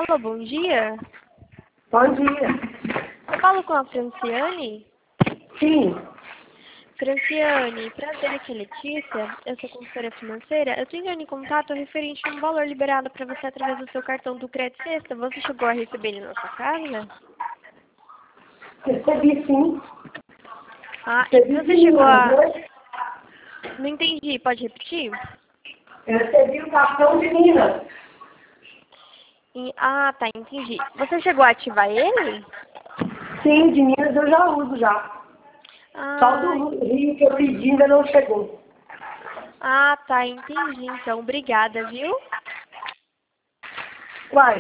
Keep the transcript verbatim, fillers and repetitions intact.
Alô, bom dia. Bom dia. Eu falo com a Franciane? Sim. Franciane, prazer, aqui é Letícia. Eu sou consultora financeira. Eu estou entrando em contato referente a um valor liberado para você através do seu cartão do Crédito Sexta. Você chegou a receber ele na sua casa? Recebi sim. Ah, Recebi você sim, chegou a... né? Não entendi, pode repetir? Eu recebi o cartão de Minas. E- Ah, tá, entendi. Você chegou a ativar ele? Sim, de Minas eu já uso já. Só Ah, do Rio que eu pedi ainda não chegou. ah, tá, entendi. Então, obrigada, viu? Uai,